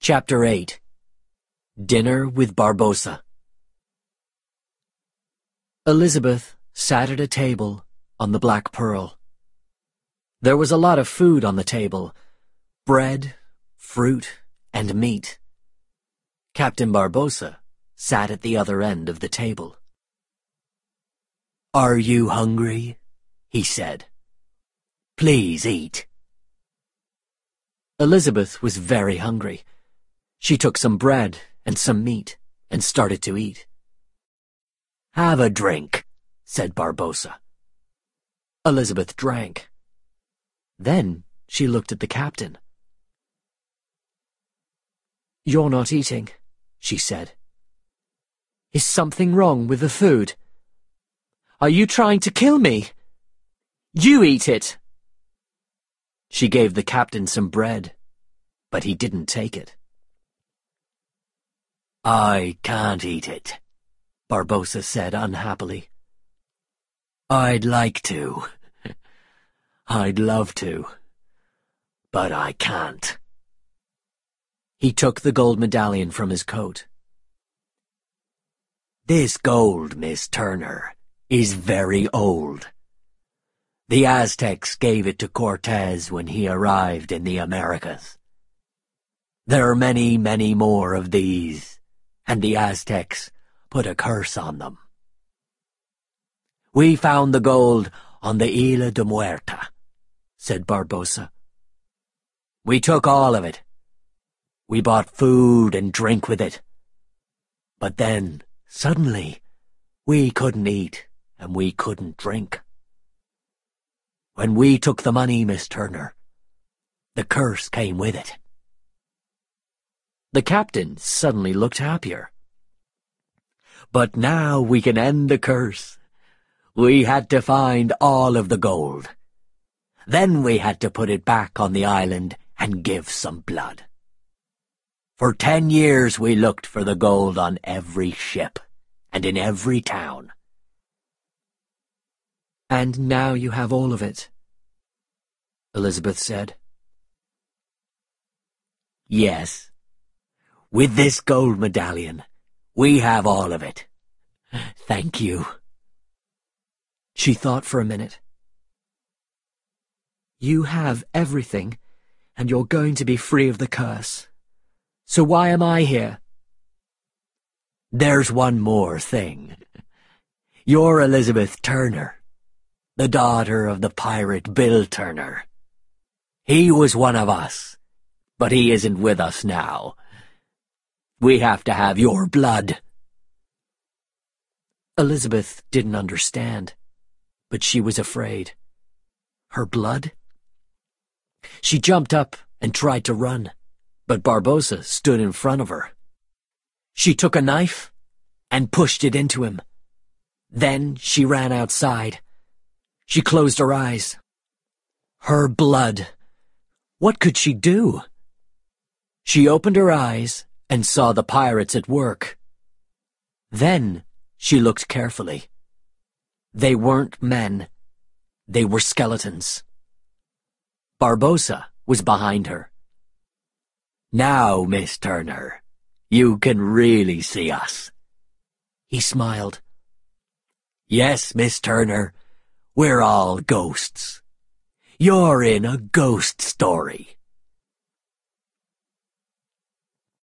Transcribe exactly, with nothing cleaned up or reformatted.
Chapter eight. Dinner with Barbossa. Elizabeth sat at a table on the Black Pearl. There was a lot of food on the table: bread, fruit, and meat. Captain Barbossa sat at the other end of the table. "Are you hungry?" he said. "Please eat." Elizabeth was very hungry. She took some bread and some meat and started to eat. "Have a drink," said Barbossa. Elizabeth drank. Then she looked at the captain. "You're not eating," she said. "Is something wrong with the food? Are you trying to kill me? You eat it!" She gave the captain some bread, but he didn't take it. "I can't eat it," Barbossa said unhappily. "I'd like to. I'd love to. But I can't." He took the gold medallion from his coat. "This gold, Miss Turner, is very old. The Aztecs gave it to Cortez when he arrived in the Americas. There are many, many more of these, and the Aztecs put a curse on them. We found the gold on the Isla de Muerta," said Barbossa. "We took all of it. We bought food and drink with it. But then, suddenly, we couldn't eat and we couldn't drink. When we took the money, Miss Turner, the curse came with it." The captain suddenly looked happier. "But now we can end the curse. We had to find all of the gold. Then we had to put it back on the island and give some blood. For ten years we looked for the gold on every ship and in every town." "And now you have all of it," Elizabeth said. "Yes. With this gold medallion, we have all of it. Thank you." She thought for a minute. "You have everything, and you're going to be free of the curse. So why am I here?" "There's one more thing. You're Elizabeth Turner, the daughter of the pirate Bill Turner. He was one of us, but he isn't with us now. We have to have your blood." Elizabeth didn't understand, but she was afraid. Her blood? She jumped up and tried to run, but Barbossa stood in front of her. She took a knife and pushed it into him. Then she ran outside. She closed her eyes. Her blood. What could she do? She opened her eyes and saw the pirates at work. Then she looked carefully. They weren't men. They were skeletons. Barbossa was behind her. "Now, Miss Turner, you can really see us." He smiled. "Yes, Miss Turner, we're all ghosts. You're in a ghost story."